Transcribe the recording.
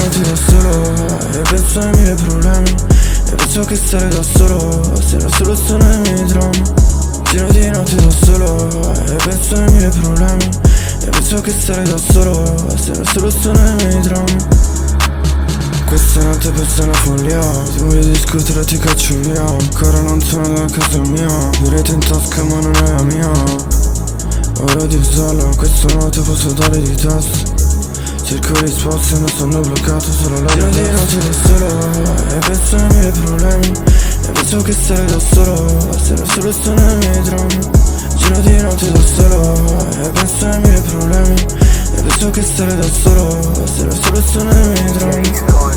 notti da solo e penso ai mille problemi, e penso che stare da solo sia la soluzione ai miei drammi. Giro di notti da solo e penso ai mille problemi, e penso che stare da solo sia la soluzione ai miei drammi. Questa notte penso una follia, ti voglio discutere e ti caccio via. Ancora non sono da casa mia, direte in tasca ma non è la mia. Ora di usarla, questa notte posso dare di testa. Cerco risposte ma sono bloccato solo là. Giro di notte da solo e penso ai miei problemi, e penso che stare da solo sia la soluzione ai miei drammi. Giro di notte da solo e penso ai miei problemi, e penso che stare da solo sia la soluzione ai miei drammi.